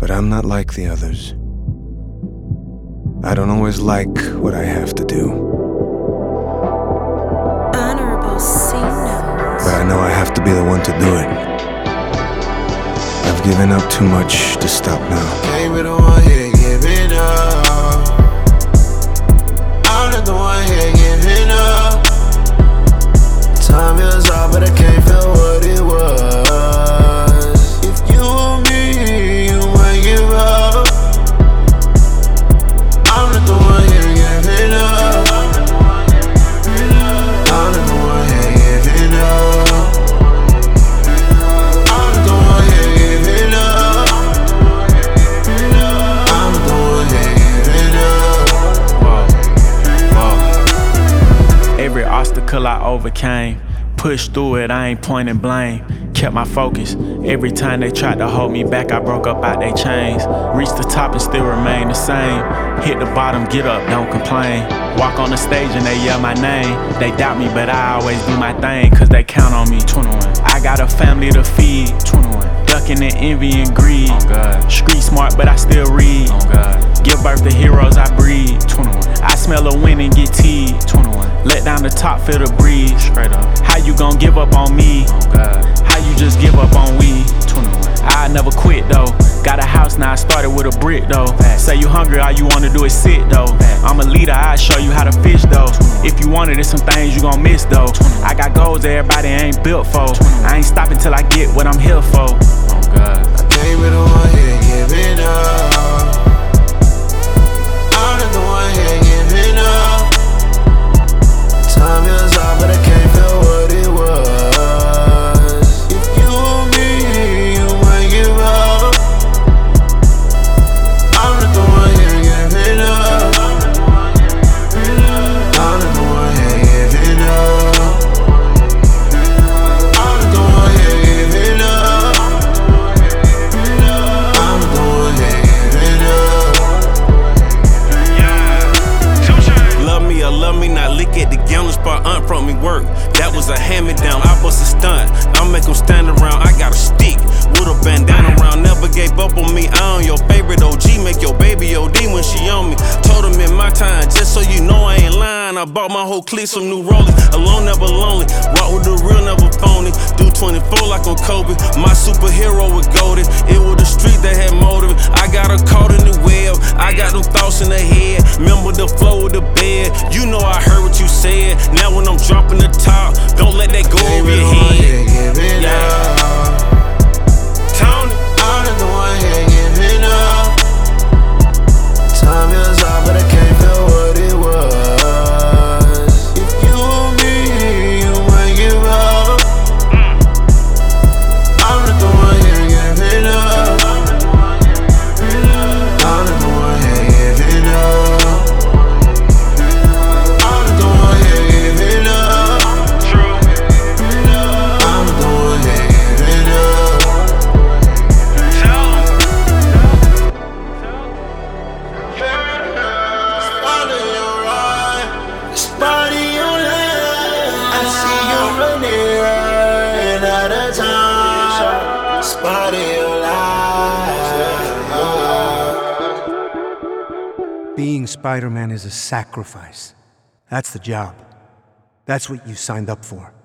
But I'm not like the others. I don't always like what I have to do. Honorable C notes. But I know I have to be the one to do it. I've given up too much to stop now. Can't be the one here giving up. I'm not the one here giving up. Time is up, but I can't feel what it was. If you were me, you might give up. I'm not the one here giving up. I'm not the one here giving up. I'm not the one here giving up. I'm the one here giving up. Whoa. Every obstacle I overcame, pushed through it, I ain't pointing blame. Kept my focus. Every time they tried to hold me back, I broke up out they chains. Reached the top and still remain the same. Hit the bottom, get up, don't complain. Walk on the stage and they yell my name. They doubt me, but I always do my thing, cause they count on me. 21. I got a family to feed. 21. Ducking the envy and greed. Oh God. Street smart, but I still read. Oh God. Give birth to heroes I breed. 21. I smell a win and get teed. 21. Let down the top, feel the breeze. Straight up. How you gon' give up on me? Oh God. How you just give up on we? 21. I never quit though. Got a house now, I started with a brick though. Say you hungry, all you wanna do is sit though. I'm a leader, I show you how to fish though. If you wanted it, some things you gon' miss though. I got goals that everybody ain't built for. I ain't stopping till I get what I'm here for. Oh God. I can't be the one here giving up. I'm not the one here giving up. Time is up, but I can't feel what it was. If you were me, you might give up. I'm not the one here giving up. I'm not the one here giving up. I'm not the one here giving up. I'm not the one here giving up. Love me or love me not, lick at the gamble spot, aunt brought me work. That was a hand-me-down, I bust a stunt. I make them stand around, I got a stick with a bandana around. Never gave up on me, I own your favorite OG. Make your baby OD when she on me. Told him in my time, just so you know I ain't lying. I bought my whole clique some new rollers. Alone, never lonely, rock with the real, never phony. Do 24 like I'm Kobe, my superhero was golden. It was the street that had motive. I got her caught in the web, I got them thoughts in the head. Remember the flow of the bed, you know I heard what you said. Now when I'm dropping the top, don't let that go over your head. Tony, I'm not the one here giving up. Time is up, but I can't feel what it was. If you were me, you might give up. I'm not the one here giving up. I'm not the one here giving up. I'm not the one here giving up. I'm not the one here giving up. Spot in your eye, spot in your line. I see you running out of time. Spot in your life. Being Spider-Man is a sacrifice. That's the job. That's what you signed up for.